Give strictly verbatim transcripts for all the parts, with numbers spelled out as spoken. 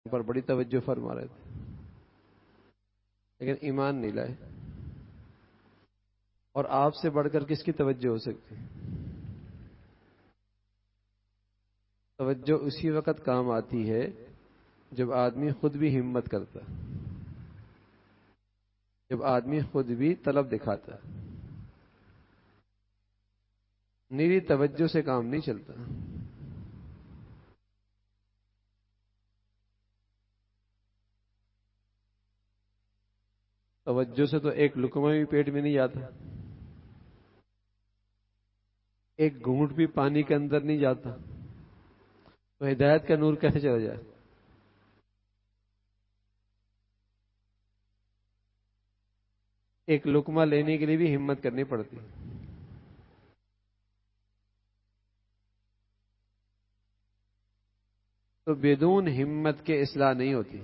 پر بڑی توجہ فرما رہے تھے، لیکن ایمان نہیں لائے. اور آپ سے بڑھ کر کس کی توجہ ہو سکتی؟ توجہ اسی وقت کام آتی ہے جب آدمی خود بھی ہمت کرتا ہے، جب آدمی خود بھی طلب دکھاتا ہے. نیری توجہ سے کام نہیں چلتا. توجہ سے تو ایک لقمہ بھی پیٹ میں نہیں جاتا، ایک گھونٹ بھی پانی کے اندر نہیں جاتا، تو ہدایت کا نور کیسے چلا جائے؟ ایک لقمہ لینے کے لیے بھی ہمت کرنی پڑتی. تو بدون ہمت کے اصلاح نہیں ہوتی،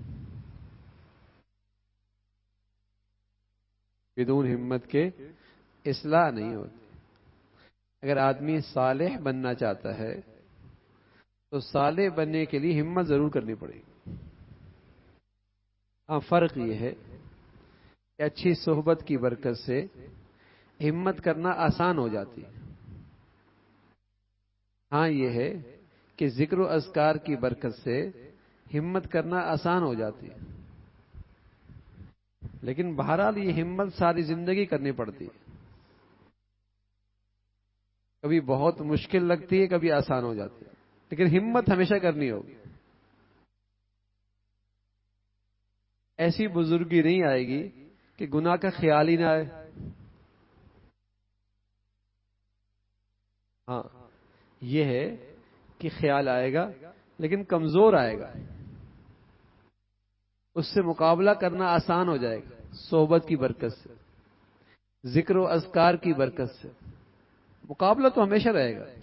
بدون ہمت کے اصلاح نہیں ہوتی. اگر آدمی صالح بننا چاہتا ہے تو صالح بننے کے لیے ہمت ضرور کرنی پڑے گی. ہاں، فرق یہ ہے کہ اچھی صحبت کی برکت سے ہمت کرنا آسان ہو جاتی ہے. ہاں یہ ہے کہ ذکر و اذکار کی برکت سے ہمت کرنا آسان ہو جاتی ہے، لیکن بہرحال یہ ہمت ساری زندگی کرنی پڑتی ہے. کبھی بہت مشکل لگتی ہے، کبھی آسان ہو جاتی ہے، لیکن ہمت ہمیشہ کرنی ہوگی. ایسی بزرگی نہیں آئے گی کہ گناہ کا خیال ہی نہ آئے. ہاں یہ ہے کہ خیال آئے گا لیکن کمزور آئے گا، اس سے مقابلہ کرنا آسان ہو جائے گا. صحبت کی برکت سے، ذکر و اذکار کی برکت سے مقابلہ تو ہمیشہ رہے گا.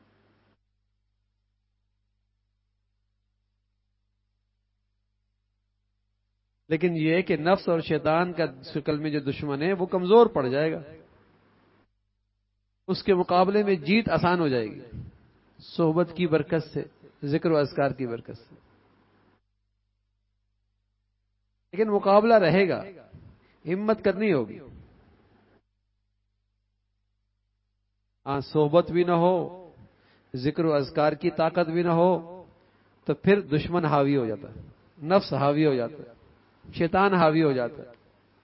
لیکن یہ ہے کہ نفس اور شیطان کا شکل میں جو دشمن ہے وہ کمزور پڑ جائے گا، اس کے مقابلے میں جیت آسان ہو جائے گی صحبت کی برکت سے، ذکر و اذکار کی برکت سے. لیکن مقابلہ رہے گا، ہمت کرنی ہوگی. ہاں صحبت بھی نہ ہو، ذکر و اذکار کی طاقت بھی نہ ہو تو پھر دشمن حاوی ہو جاتا ہے، نفس حاوی ہو جاتا ہے، شیطان حاوی ہو جاتا ہے.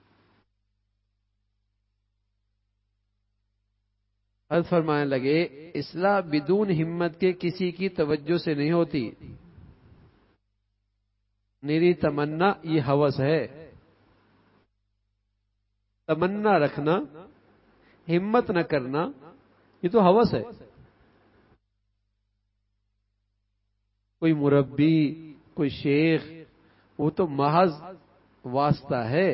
حضرت فرمانے لگے اصلاح بدون ہمت کے کسی کی توجہ سے نہیں ہوتی. میری تمنا یہ ہوس ہے. تمنا رکھنا، ہمت نہ کرنا، یہ تو ہوس ہے. کوئی مربی، کوئی شیخ، وہ تو محض واسطہ ہے،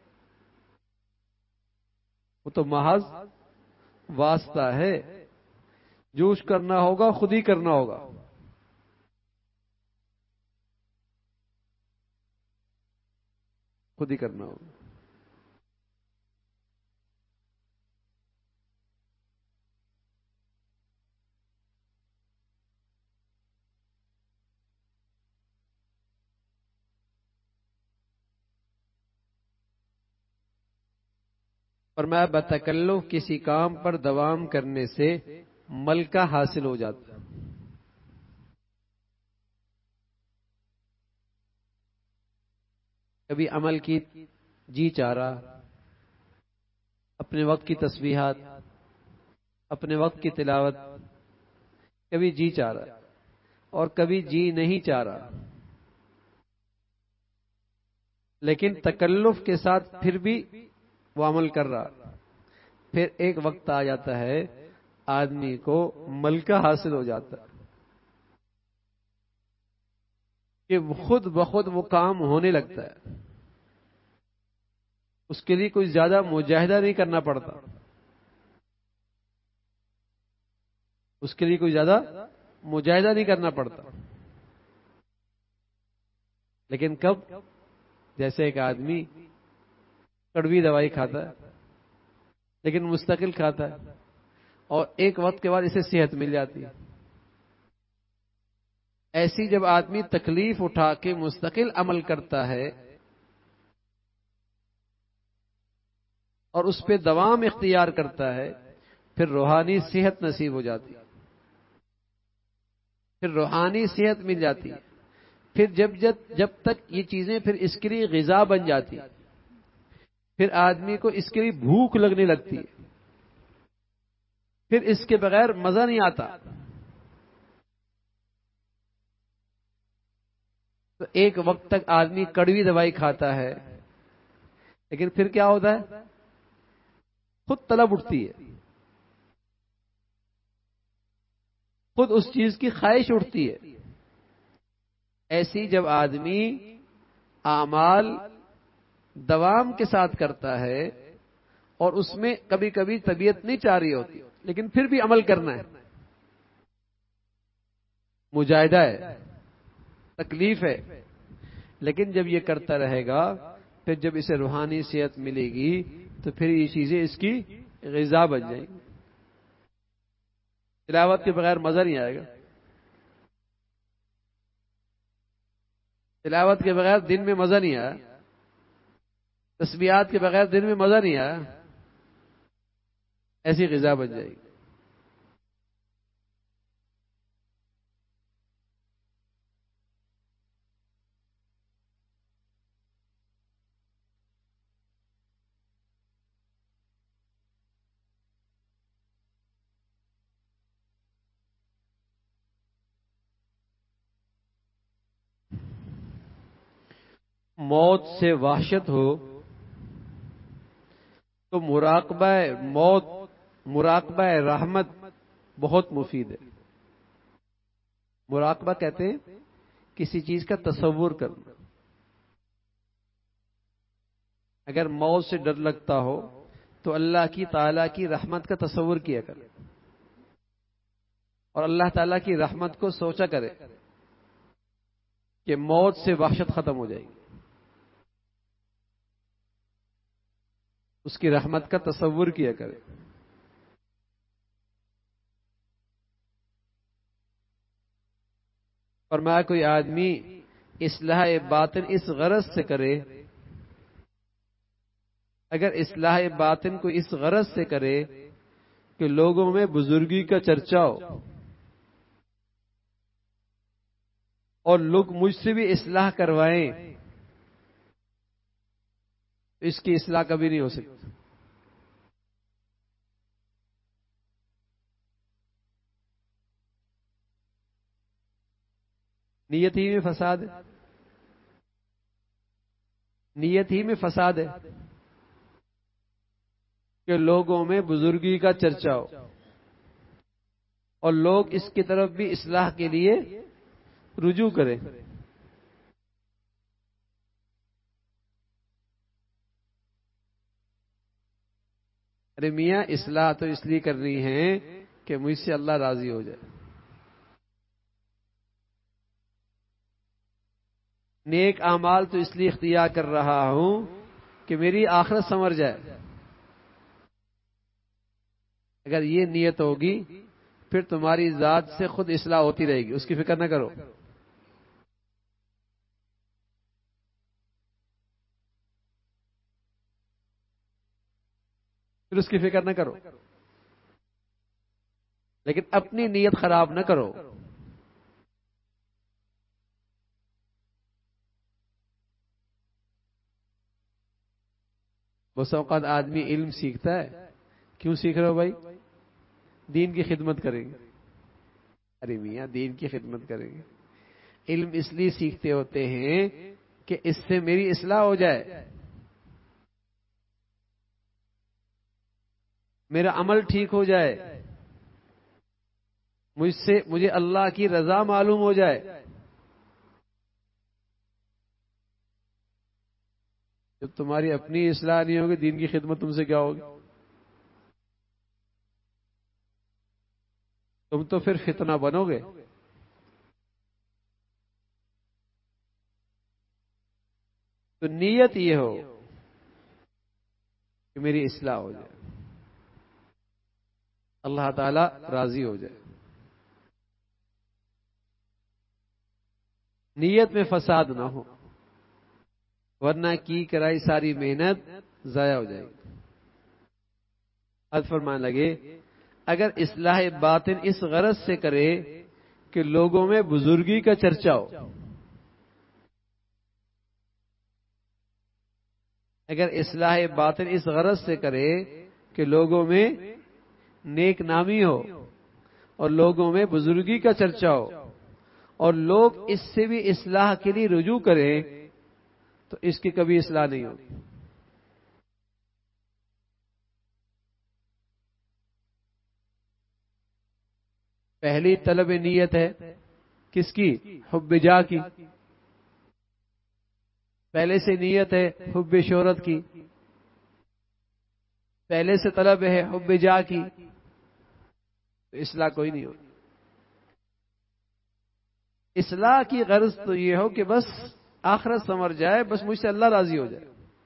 وہ تو محض واسطہ ہے. جو کچھ کرنا ہوگا خود ہی کرنا ہوگا. خود ہی کرنا ہوگا. فرمایا بتکلف کسی کام پر دوام کرنے سے ملکہ حاصل ہو جاتا ہے. کبھی عمل کی جی چاہ رہا، اپنے وقت کی تسبیحات، اپنے وقت کی تلاوت، کبھی جی چاہ رہا اور کبھی جی نہیں چاہ رہا. لیکن تکلف کے ساتھ پھر بھی وہ عمل کر رہا. پھر ایک وقت آ جاتا ہے آدمی کو ملکہ حاصل ہو جاتا ہے کہ خود بخود وہ کام ہونے لگتا ہے. اس کے لیے کوئی زیادہ مجاہدہ نہیں کرنا پڑتا، اس کے لیے کوئی زیادہ مجاہدہ نہیں کرنا پڑتا. لیکن کب؟ جیسے ایک آدمی کڑوی دوائی کھاتا ہے لیکن مستقل کھاتا ہے اور ایک وقت کے بعد اسے صحت مل جاتی ہے. ایسی جب آدمی تکلیف اٹھا کے مستقل عمل کرتا ہے اور اس پہ دوام اختیار کرتا ہے، پھر روحانی صحت نصیب ہو جاتی ہے، پھر روحانی صحت مل جاتی ہے، پھر جب جب جب تک یہ چیزیں پھر اس کے لیے غذا بن جاتی، پھر آدمی کو اس کے لیے بھوک لگنے لگتی ہے، پھر اس کے بغیر مزہ نہیں آتا۔ تو ایک وقت تک آدمی کڑوی دوائی کھاتا ہے، لیکن پھر کیا ہوتا ہے؟ خود طلب اٹھتی ہے، خود اس چیز کی خواہش اٹھتی ہے۔ ایسی جب آدمی اعمال دوام کے ساتھ کرتا ہے اور اس میں کبھی کبھی طبیعت نہیں چاہ رہی ہوتی، لیکن پھر بھی عمل کرنا ہے، مجاہدہ ہے، تکلیف ہے، لیکن جب یہ کرتا رہے گا، پھر جب اسے روحانی صحت ملے گی تو پھر یہ چیزیں اس کی غذا بن جائیں گی۔ تلاوت کے بغیر مزہ نہیں آئے گا، تلاوت کے بغیر دن میں مزہ نہیں آیا، تسبیحات کے بغیر دن میں مزہ نہیں آیا، ایسی غذا بن جائے گی۔ موت سے وحشت ہو تو مراقبہ موت، مراقبہ رحمت بہت مفید ہے۔ مراقبہ کہتے ہیں کسی چیز کا تصور کرنا۔ اگر موت سے ڈر لگتا ہو تو اللہ کی تعالیٰ کی رحمت کا تصور کیا کرے اور اللہ تعالیٰ کی رحمت کو سوچا کرے کہ موت سے وحشت ختم ہو جائے گی، اس کی رحمت کا تصور کیا کرے۔ فرمایا کوئی آدمی اصلاح باطن اس غرض سے کرے، اگر اصلاح باطن کو اس غرض سے کرے کہ لوگوں میں بزرگی کا چرچا ہو اور لوگ مجھ سے بھی اصلاح کروائیں، اس کی اصلاح کبھی نہیں ہو سکتی۔ نیت ہی میں فساد ہے، نیت ہی میں فساد ہے کہ لوگوں میں بزرگی کا چرچا ہو اور لوگ اس کی طرف بھی اصلاح کے لیے رجوع کریں۔ ارے میاں اصلاح تو اس لیے کرنی ہے کہ مجھ سے اللہ راضی ہو جائے، نیک اعمال تو اس لیے اختیار کر رہا ہوں کہ میری آخرت سنور جائے۔ اگر یہ نیت ہوگی پھر تمہاری ذات سے خود اصلاح ہوتی رہے گی، اس کی فکر نہ کرو، پھر اس کی فکر نہ کرو، لیکن اپنی نیت خراب نہ کرو۔ بس اوقات آدمی علم سیکھتا ہے، کیوں سیکھ رہے ہو بھائی؟ دین کی خدمت کریں گے۔ ارے میاں دین کی خدمت کریں گے، علم اس لیے سیکھتے ہوتے ہیں کہ اس سے میری اصلاح ہو جائے، میرا عمل ٹھیک ہو جائے، مجھ سے مجھے اللہ کی رضا معلوم ہو جائے۔ جب تمہاری اپنی اصلاح نہیں ہوگی دین کی خدمت تم سے کیا ہوگی؟ تم تو پھر فتنہ بنو گے۔ تو نیت یہ ہو کہ میری اصلاح ہو جائے، اللہ تعالی راضی ہو جائے۔ نیت میں فساد نہ ہو، ورنہ کی کرائی ساری محنت ضائع ہو جائے گی۔ حضرت فرمانے لگے اگر اصلاح باطن اس غرض سے کرے کہ لوگوں میں بزرگی کا چرچا ہو، اگر اصلاح باطن اس غرض سے کرے کہ لوگوں میں نیک نامی ہو اور لوگوں میں بزرگی کا چرچا ہو اور لوگ اس سے بھی اصلاح کے لیے رجوع کریں، تو اس کی کبھی اصلاح نہیں ہوگی۔ پہلی طلب نیت ہے کس کی؟ حب جاہ کی۔ پہلے سے نیت ہے حب شہرت کی، پہلے سے طلب ہے حب جاہ کی، تو اصلاح کوئی نہیں ہوگی۔ اصلاح کی غرض تو یہ ہو کہ بس آخرت سنور جائے، بس مجھ سے اللہ راضی ہو جائے۔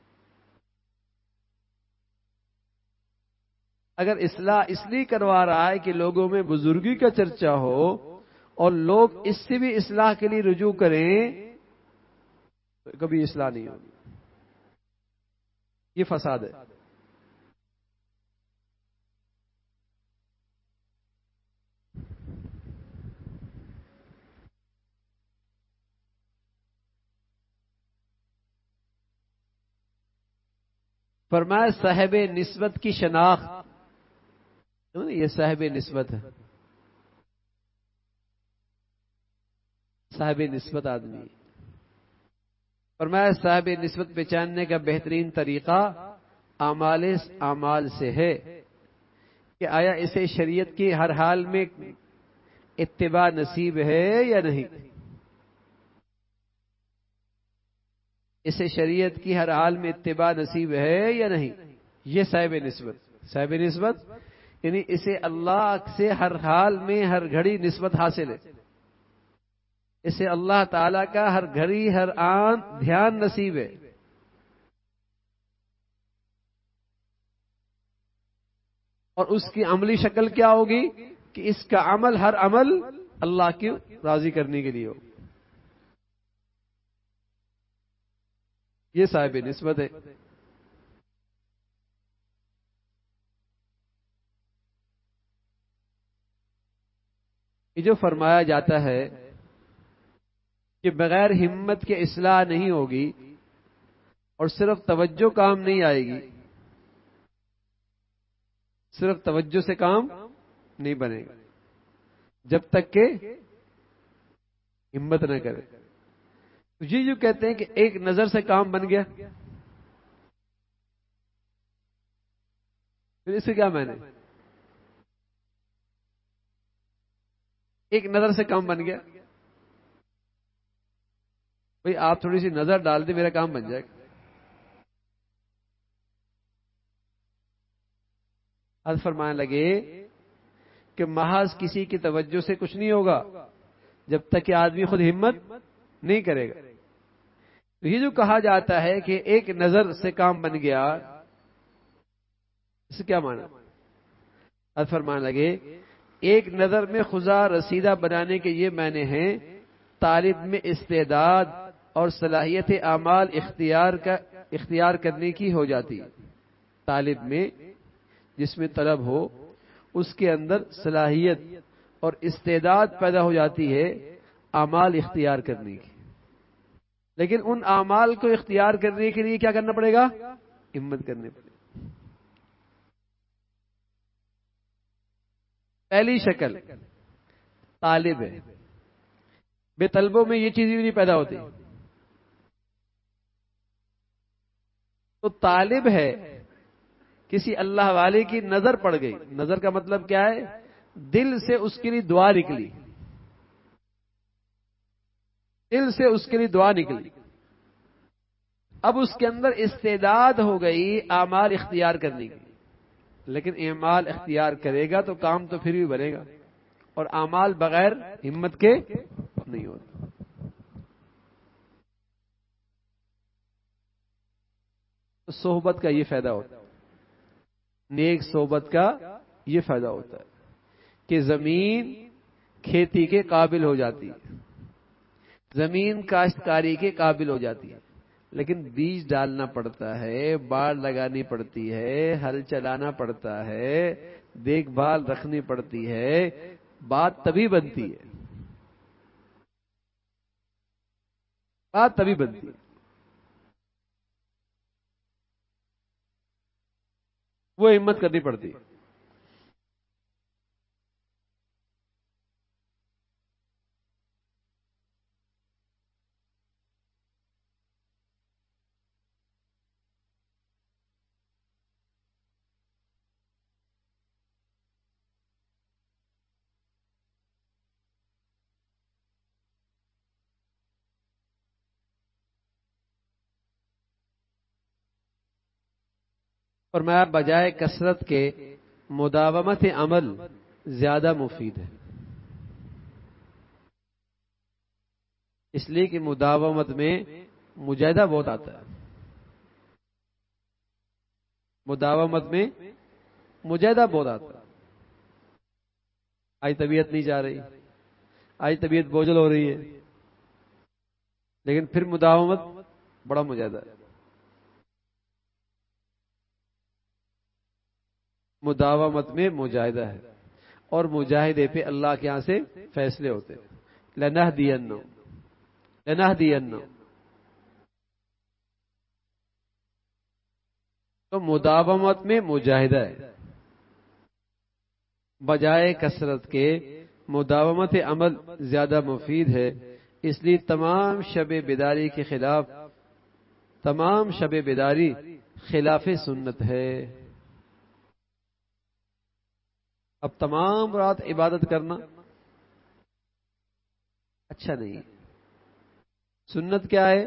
اگر اصلاح اس لیے کروا رہا ہے کہ لوگوں میں بزرگی کا چرچا ہو اور لوگ اس سے بھی اصلاح کے لیے رجوع کریں، تو کبھی اصلاح نہیں ہوگی، یہ فساد ہے۔ فرمایا صاحب نسبت کی شناخت، یہ صاحب نسبت ہے، صاحب نسبت آدمی۔ فرمایا صاحب نسبت پہچاننے کا بہترین طریقہ اعمال اعمال سے ہے کہ آیا اسے شریعت کی ہر حال میں اتباع نصیب ہے یا نہیں، اسے شریعت کی ہر حال میں اتباع نصیب ہے یا نہیں، یہ صاحب نسبت۔ صاحب نسبت یعنی اسے اللہ سے ہر حال میں ہر گھڑی نسبت حاصل ہے، اسے اللہ تعالی کا ہر گھڑی ہر آن دھیان نصیب ہے، اور اس کی عملی شکل کیا ہوگی کہ اس کا عمل ہر عمل اللہ کی راضی کرنے کے لیے ہو، یہ صاحب نسبت ہے۔ یہ جو فرمایا جاتا ہے کہ بغیر ہمت کے اصلاح نہیں ہوگی اور صرف توجہ کام نہیں آئے گی، صرف توجہ سے کام نہیں بنے گا جب تک کہ ہمت نہ کرے۔ یہ جو کہتے ہیں کہ ایک نظر سے کام بن گیا، پھر اس سے کیا معنی؟ ایک نظر سے کام بن گیا، بھئی آپ تھوڑی سی نظر ڈال دیں میرا کام بن جائے گا۔ حضرت فرمانے لگے کہ محض کسی کی توجہ سے کچھ نہیں ہوگا جب تک کہ آدمی خود ہمت نہیں کرے گا۔ تو یہ جو کہا جاتا ہے کہ ایک نظر سے کام بن گیا، اس سے کیا معنی؟ حضرت فرمانے لگے ایک نظر میں خدا رسیدہ بنانے کے یہ معنی ہیں طالب میں استعداد اور صلاحیت اعمال اختیار کا اختیار کرنے کی ہو جاتی ہے۔ طالب میں جس میں طلب ہو اس کے اندر صلاحیت اور استعداد پیدا ہو جاتی ہے اعمال اختیار کرنے کی، لیکن ان اعمال کو اختیار کرنے کے لیے کیا کرنا پڑے گا؟ ہمت کرنی پڑے گی۔ پہلی شکل طالب ہے، بے طلبوں میں یہ چیز بھی نہیں پیدا ہوتی۔ تو طالب ہے، کسی اللہ والے کی نظر پڑ گئی، نظر کا مطلب کیا ہے؟ دل سے اس کے لیے دعا نکلی، دل سے اس کے لیے دعا نکلی، اب اس کے اندر استعداد ہو گئی اعمال اختیار کرنے کی، لیکن اعمال اختیار کرے گا تو کام تو پھر بھی بنے گا، اور اعمال بغیر ہمت کے نہیں ہوتے۔ تو صحبت کا یہ فائدہ ہوتا ہے، نیک صحبت کا یہ فائدہ ہوتا ہے کہ زمین کھیتی کے قابل ہو جاتی ہے، زمین کاشتکاری کے قابل ہو جاتی ہے، لیکن بیج ڈالنا پڑتا ہے، باڑ لگانی پڑتی ہے، ہل چلانا پڑتا ہے، دیکھ بھال رکھنی پڑتی ہے، بات تبھی بنتی ہے، بات تبھی بنتی ہے۔ وہ ہمت کرنی پڑتی ہے۔ فرمایا بجائے کثرت کے مداومت عمل زیادہ مفید ہے، اس لیے کہ مداومت میں مجاہدہ بہت آتا ہے، مداومت میں مجاہدہ بہت آتا ہے۔ آج طبیعت نہیں جا رہی، آج طبیعت بوجھل ہو رہی ہے، لیکن پھر مداومت بڑا مجاہدہ ہے۔ مداومت میں مجاہدہ ہے، اور مجاہدے پہ اللہ کے یہاں سے فیصلے ہوتے ہیں۔ لَنَهْدِيَنَّهُمْ لَنَهْدِيَنَّهُمْ تو مداومت میں مجاہدہ ہے، بجائے کثرت کے مداومت عمل زیادہ مفید ہے، اس لیے تمام شب بیداری کے خلاف تمام شب بیداری خلاف سنت ہے۔ اب تمام رات عبادت کرنا اچھا نہیں ہے۔ سنت کیا ہے؟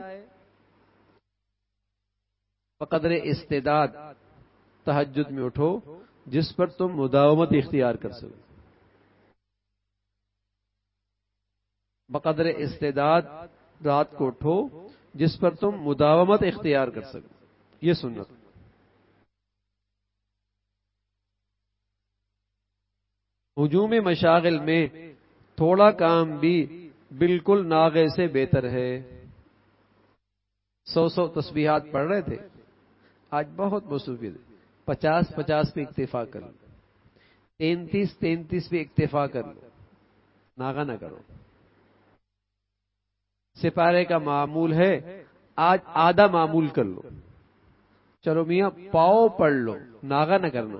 بقدر استعداد تہجد میں اٹھو جس پر تم مداومت اختیار کر سکو، بقدر استعداد رات کو اٹھو جس پر تم مداومت اختیار کر سکو، یہ سنت۔ ہجوم مشاغل میں تھوڑا کام بھی بالکل ناغے سے بہتر ہے۔ سو سو تسبیحات پڑھ رہے تھے، آج بہت مصروفیت، پچاس پچاس پہ اکتفا کر لو، تینتیس تینتیس پہ اکتفا کر لو، ناغا نہ کرو۔ سپارے کا معمول ہے، آج آدھا معمول کر لو، چلو میاں پاؤ پڑھ لو، ناغا نہ کرنا،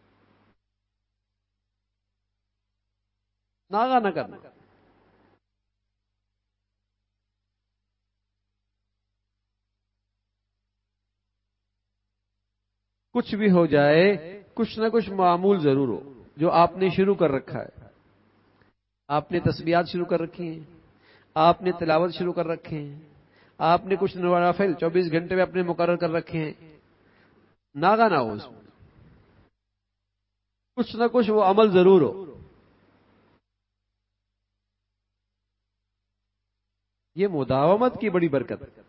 ناغا نہ کرنا۔ کچھ بھی ہو جائے، کچھ نہ کچھ معمول ضرور ہو جو آپ نے شروع کر رکھا ہے۔ آپ نے تسبیحات شروع کر رکھی ہیں، آپ نے تلاوت شروع کر رکھے ہیں، آپ نے کچھ نوافل چوبیس گھنٹے میں اپنے مقرر کر رکھے ہیں، ناغا نہ ہو اس میں، کچھ نہ کچھ وہ عمل ضرور ہو۔ یہ مداومت کی بڑی برکت ہے۔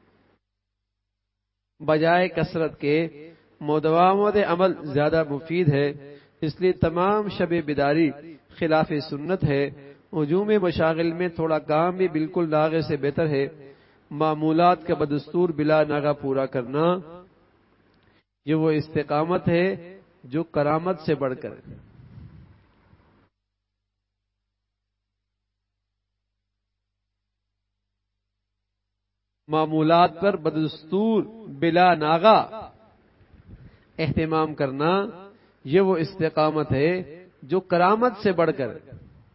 بجائے کثرت کے مداومت عمل زیادہ مفید ہے، اس لیے تمام شب بیداری خلاف سنت ہے۔ ہجوم مشاغل میں تھوڑا کام بھی بالکل ناغے سے بہتر ہے۔ معمولات کا بدستور بلا ناغہ پورا کرنا، یہ وہ استقامت ہے جو کرامت سے بڑھ کر ہے۔ معمولات پر بدستور بلا ناغہ اہتمام کرنا، یہ وہ استقامت ہے جو کرامت سے بڑھ کر ہے۔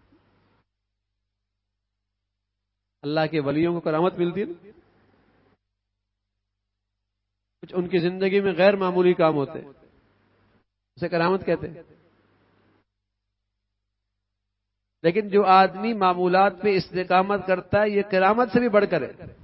اللہ کے ولیوں کو کرامت ملتی ہے، کچھ ان کی زندگی میں غیر معمولی کام ہوتے ہیں، اسے کرامت کہتے ہیں۔ لیکن جو آدمی معمولات پہ استقامت کرتا ہے، یہ کرامت سے بھی بڑھ کر ہے۔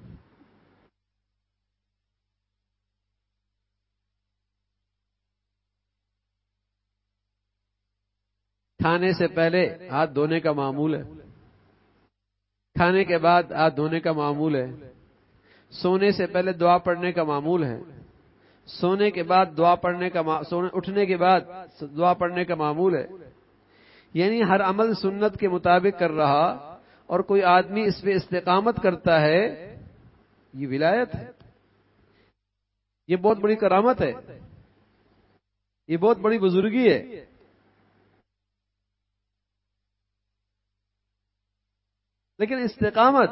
کھانے سے پہلے ہاتھ دھونے کا معمول ہے، کھانے کے بعد ہاتھ دھونے کا معمول ہے، سونے سے پہلے دعا پڑھنے کا معمول ہے، سونے کے بعد دعا پڑھنے کا مع... سونے اٹھنے کے بعد دعا پڑھنے کا معمول ہے۔ یعنی ہر عمل سنت کے مطابق کر رہا اور کوئی آدمی اس پہ استقامت کرتا ہے، یہ ولایت ہے، یہ بہت بڑی کرامت ہے، یہ بہت بڑی بزرگی ہے۔ لیکن استقامت،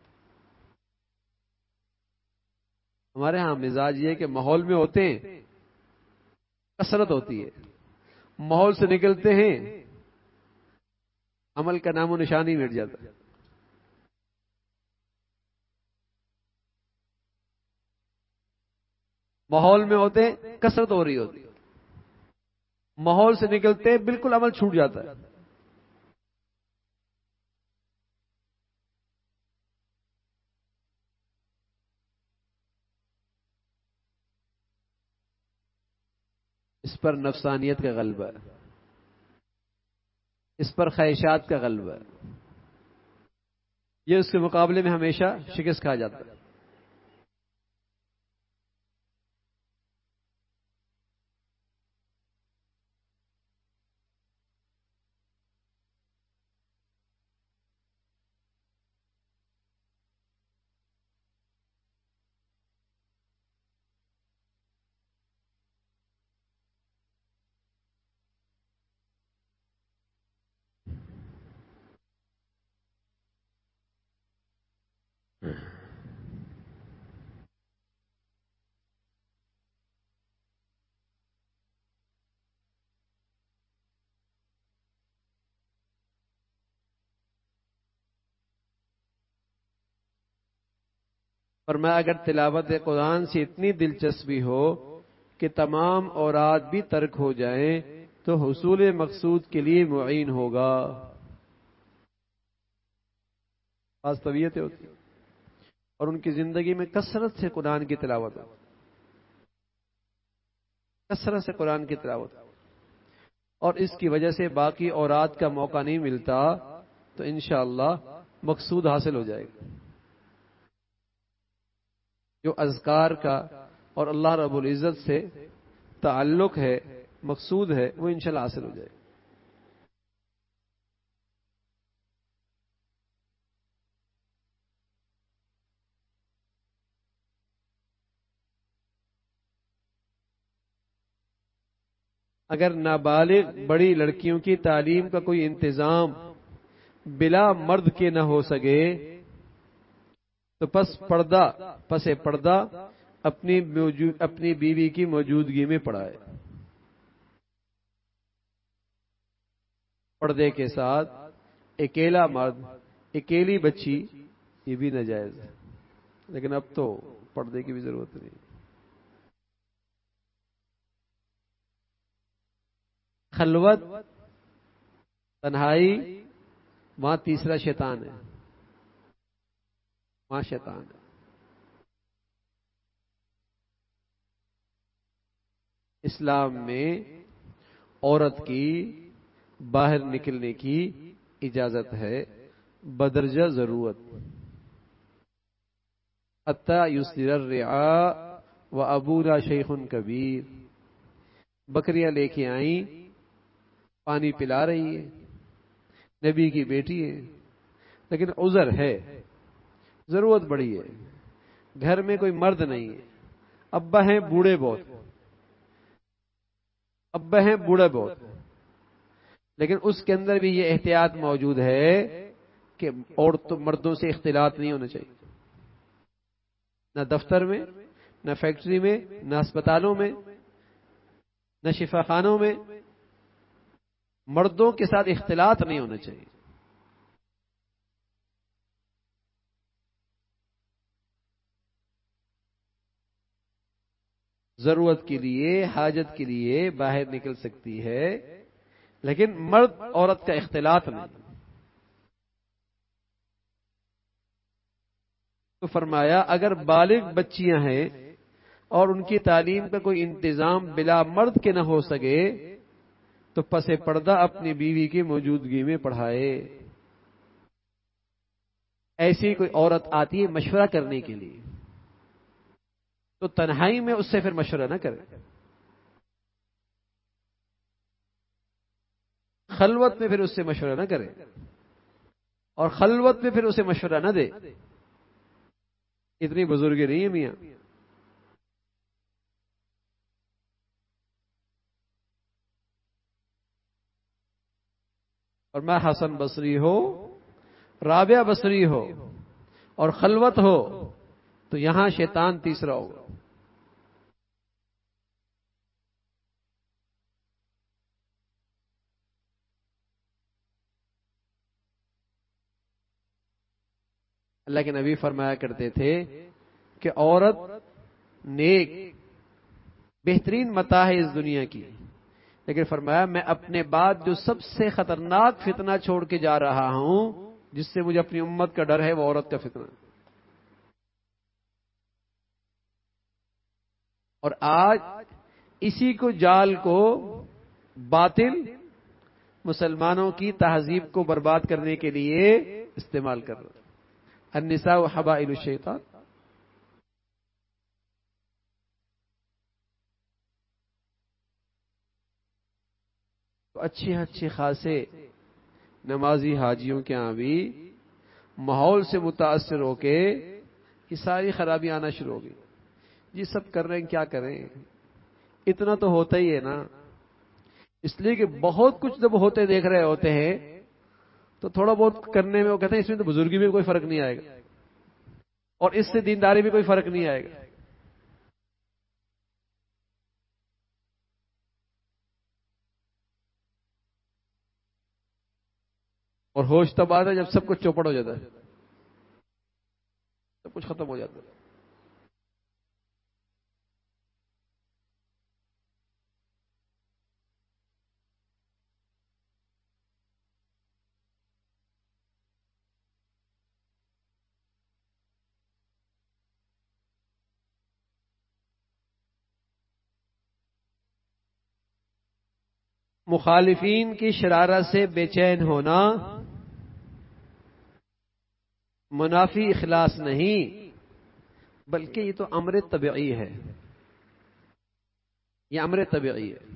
ہمارے ہاں مزاج یہ ہے کہ ماحول میں ہوتے ہیں کثرت ہوتی ہے، ماحول سے نکلتے ہیں عمل کا نام و نشان ہی مٹ جاتا ہے۔ ماحول میں ہوتے ہیں کثرت ہو رہی ہوتی ہے، ماحول سے نکلتے ہیں بالکل عمل چھوٹ جاتا ہے۔ اس پر نفسانیت کا غلبہ ہے، اس پر خواہشات کا غلبہ ہے، یہ اس کے مقابلے میں ہمیشہ شکست کھا جاتا ہے۔ فرمایا اگر تلاوت قرآن سے اتنی دلچسپی ہو کہ تمام اوراد بھی ترک ہو جائیں تو حصول مقصود کے لیے معین ہوگا۔ بعض طبیعتیں ہوتی ہیں اور ان کی زندگی میں کثرت سے قرآن کی تلاوت ہو، کثرت سے قرآن کی تلاوت ہو، اور اس کی وجہ سے باقی اوراد کا موقع نہیں ملتا، تو انشاءاللہ مقصود حاصل ہو جائے گا۔ جو اذکار کا اور اللہ رب العزت سے تعلق ہے، مقصود ہے، وہ انشاءاللہ حاصل ہو جائے گا۔ اگر نابالغ بڑی لڑکیوں کی تعلیم کا کوئی انتظام بلا مرد کے نہ ہو سکے تو پس پردہ پس پردہ اپنی اپنی بیوی کی موجودگی میں پڑھائے۔ پردے کے ساتھ اکیلا مرد، اکیلی بچی، یہ بھی ناجائز ہے، لیکن اب تو پردے کی بھی ضرورت نہیں۔ خلوت، تنہائی، وہاں تیسرا شیطان ہے، وہاں شیطان ہے۔ اسلام میں عورت کی باہر نکلنے کی اجازت ہے بدرجہ ضرورت، حتی یسدر الرعاء و ابونا شیخ کبیر۔ بکریاں لے کے آئیں، پانی پلا رہی ہے، نبی کی بیٹی ہے، لیکن عذر ہے، ضرورت بڑی ہے، گھر میں کوئی مرد نہیں ہے، ابا ہیں بوڑھے بہت، ابا ہیں بوڑھے بہت، لیکن اس کے اندر بھی یہ احتیاط موجود ہے کہ عورتوں مردوں سے اختلاط نہیں ہونا چاہیے، نہ دفتر میں، نہ فیکٹری میں، نہ اسپتالوں میں، نہ شفا خانوں میں مردوں کے ساتھ اختلاط نہیں ہونا چاہیے۔ ضرورت کے لیے، حاجت کے لیے باہر نکل سکتی ہے، لیکن مرد عورت کا اختلاط نہیں۔ تو فرمایا اگر بالغ بچیاں ہیں اور ان کی تعلیم کا کوئی انتظام بلا مرد کے نہ ہو سکے تو پس پردہ اپنی بیوی کی موجودگی میں پڑھائے۔ ایسی کوئی عورت آتی ہے مشورہ کرنے کے لیے تو تنہائی میں اس سے پھر مشورہ نہ کرے، خلوت میں پھر اس سے مشورہ نہ کرے، اور خلوت میں پھر اسے مشورہ نہ دے. اتنی بزرگی نہیں ہے میاں. اور میں حسن بصری ہو، رابعہ بصری ہو اور خلوت ہو تو یہاں شیطان تیسرا ہوگا. اللہ کے نبی فرمایا کرتے تھے کہ عورت نیک بہترین متاع ہے اس دنیا کی، لیکن فرمایا میں اپنے بعد جو سب سے خطرناک فتنہ چھوڑ کے جا رہا ہوں، جس سے مجھے اپنی امت کا ڈر ہے، وہ عورت کا فتنہ. اور آج اسی کو جال کو باطل مسلمانوں کی تہذیب کو برباد کرنے کے لیے استعمال کر رہا ہے. النساء حبائل الشیطان. تو اچھے اچھے خاصے نمازی حاجیوں کے ہاں بھی ماحول سے متاثر ہو کے یہ ساری خرابی آنا شروع ہو گئی. یہ سب کر رہے ہیں، کیا کریں؟ اتنا تو ہوتا ہی ہے نا. اس لیے کہ بہت کچھ جب ہوتے دیکھ رہے ہوتے ہیں تو تھوڑا بہت کرنے میں وہ کہتے ہیں اس میں تو بزرگی میں کوئی فرق نہیں آئے گا اور اس سے دینداری میں کوئی فرق نہیں آئے گا. اور ہوش تب آتا ہے جب سب کچھ چوپڑ ہو جاتا ہے، سب کچھ ختم ہو جاتا ہے. مخالفین کی شرارت سے بے چین ہونا منافی اخلاص نہیں، بلکہ یہ تو امر طبعی ہے. یہ امر طبعی ہے.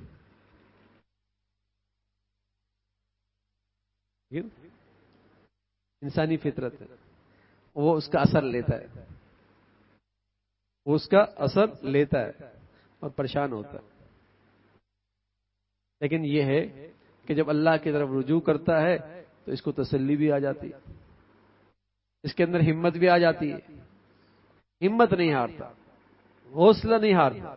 انسانی فطرت ہے، وہ اس کا اثر لیتا ہے، وہ اس کا اثر لیتا ہے اور پریشان ہوتا ہے. لیکن یہ ہے کہ جب اللہ کی طرف رجوع کرتا ہے تو اس کو تسلی بھی آ جاتی ہے، اس کے اندر ہمت بھی آ جاتی ہے. ہمت نہیں ہارتا، حوصلہ نہیں ہارتا.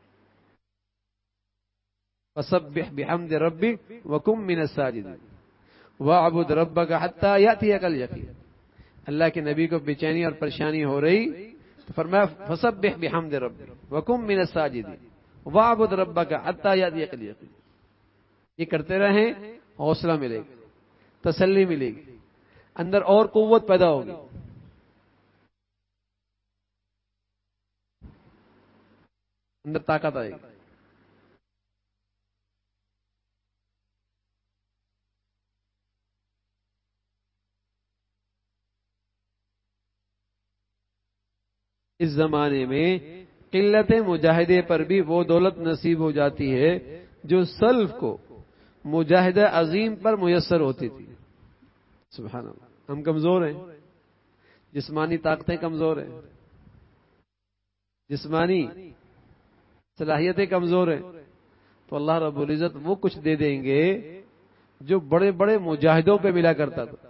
فسبح بحمد ربک وکن من الساجدین واعبد ربک حتی یأتیک الیقین. اللہ کے نبی کو بے چینی اور پریشانی ہو رہی تو فرمایا فسبح بحمد ربک وکن من الساجدین واعبد ربک حتی یأتیک الیقین. یہ کرتے رہیں، حوصلہ ملے گا، تسلی ملے گی، اندر اور قوت پیدا ہوگی. اندر طاقت آئے گی. اس زمانے میں قلت مجاہدے پر بھی وہ دولت نصیب ہو جاتی ہے جو سلف کو مجاہدہ عظیم پر میسر ہوتی تھی. سبحان اللہ. ہم کمزور ہیں، جسمانی طاقتیں کمزور ہیں، جسمانی صلاحیتیں کمزور ہیں، تو اللہ رب العزت وہ کچھ دے دیں گے جو بڑے بڑے مجاہدوں پہ ملا کرتا تھا.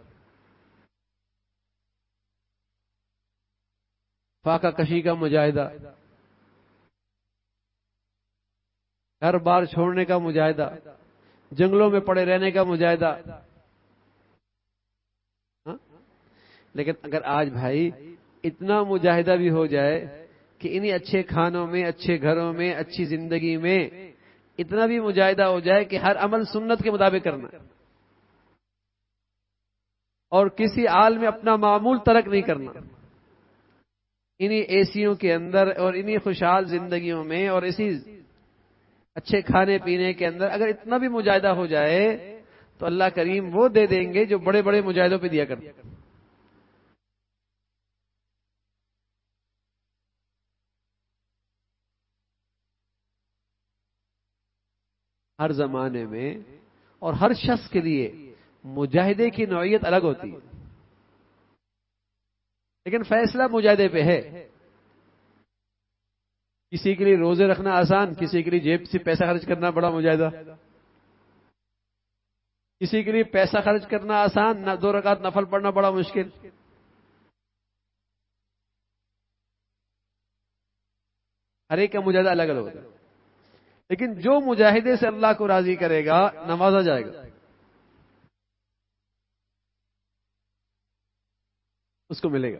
فاقہ کشی کا مجاہدہ، گھر بار چھوڑنے کا مجاہدہ، جنگلوں میں پڑے رہنے کا مجاہدہ. ہاں؟ لیکن اگر آج بھائی اتنا مجاہدہ بھی ہو جائے کہ انہی اچھے کھانوں میں، اچھے گھروں میں، اچھی زندگی میں اتنا بھی مجاہدہ ہو جائے کہ ہر عمل سنت کے مطابق کرنا اور کسی حال میں اپنا معمول ترک نہیں کرنا، انہی اے سیوں کے اندر اور انہی خوشحال زندگیوں میں اور اسی اچھے کھانے پینے کے اندر اگر اتنا بھی مجاہدہ ہو جائے تو اللہ کریم وہ دے دیں گے جو بڑے بڑے مجاہدوں پہ دیا کرتے. ہر زمانے میں اور ہر شخص کے لیے مجاہدے کی نوعیت الگ ہوتی ہے. لیکن فیصلہ مجاہدے پہ ہے. کسی کے لیے روزے رکھنا آسان، کسی کے لیے جیب سے پیسہ خرچ کرنا بڑا مجاہدہ. کسی کے لیے پیسہ خرچ کرنا آسان، نہ دو رکعت نفل پڑھنا بڑا مشکل. ہر ایک کا مجاہدہ الگ الگ ہوگا. لیکن جو مجاہدے سے اللہ کو راضی کرے گا نوازا جائے گا، اس کو ملے گا.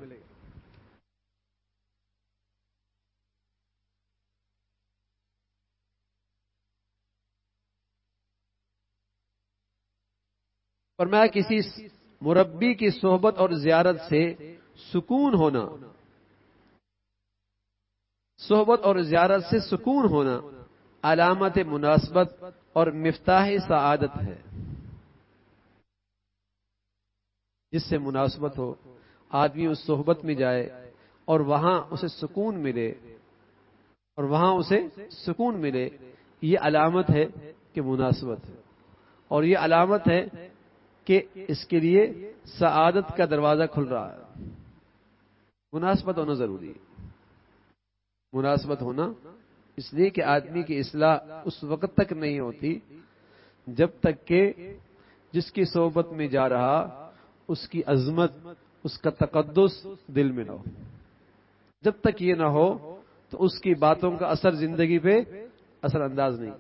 فرمایا کسی مربی کی صحبت اور زیارت سے سکون ہونا، صحبت اور زیارت سے سکون ہونا علامت مناسبت اور مفتاح سعادت ہے. جس سے مناسبت ہو، آدمی اس صحبت میں جائے اور وہاں اسے سکون ملے، اور وہاں اسے سکون ملے، یہ علامت ہے کہ مناسبت ہے، اور یہ علامت ہے کہ اس کے لیے سعادت کا دروازہ کھل رہا ہے. مناسبت ہونا ضروری ہے. مناسبت ہونا اس لیے کہ آدمی کی اصلاح اس وقت تک نہیں ہوتی جب تک کہ جس کی صحبت میں جا رہا اس کی عظمت، اس کا تقدس دل میں نہ ہو. جب تک یہ نہ ہو تو اس کی باتوں کا اثر زندگی پہ اثر انداز نہیں.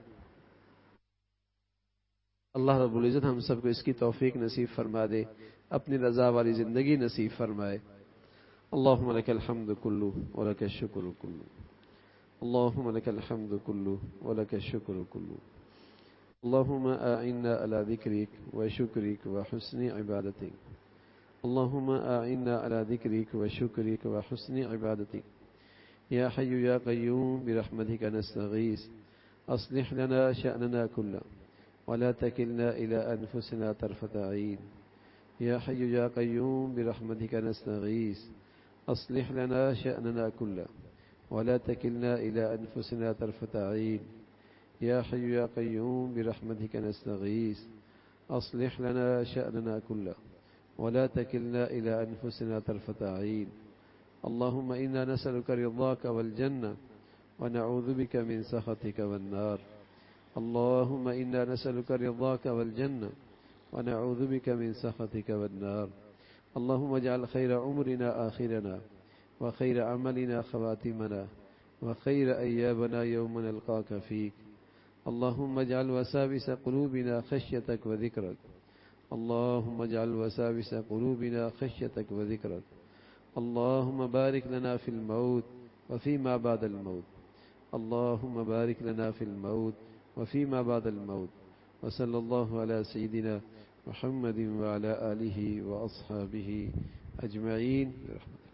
اللہ رب العزت ہم سب کو اس کی توفیق نصیب فرما دے، اپنی رضا والی زندگی نصیب فرمائے. اللهم لك الحمد كله ولك الشكر كله. اللهم لك الحمد كله ولك الشكر كله. اللهم أعنا على ذكرك وشكرك وحسن عبادتك. اللهم أعنا على ذكرك وشكرك وحسن عبادتك. يا حي يا قيوم برحمتك نستغيث، أصلح لنا شأننا كله ولا تكلنا إلى أنفسنا طرفة عين. يا حي يا قيوم برحمتك نستغيث، أصلح لنا شأننا كله ولا تكلنا إلى أنفسنا طرفة عين. يا حي يا قيوم برحمتك نستغيث، أصلح لنا شأننا كله ولا تكلنا إلى أنفسنا طرفة عين. اللهم إنا نسألك رضاك والجنة ونعوذ بك من سخطك والنار. اللهم إنا نسألك رضاك والجنة ونعوذ بك من سخطك والنار. اللهم اجعل خير عمرنا آخرنا وخير عملنا خواتمنا وخير أيامنا يوم نلقاك فيك. اللهم اجعل وساوس قلوبنا خشيتك وذكرك. اللهم اجعل وساوس قلوبنا خشيتك وذكرك. اللهم بارك لنا في الموت وفيما بعد الموت. اللهم بارك لنا في الموت وفيما بعد الموت. وصلى الله على سيدنا محمد وعلى آله وأصحابه أجمعين.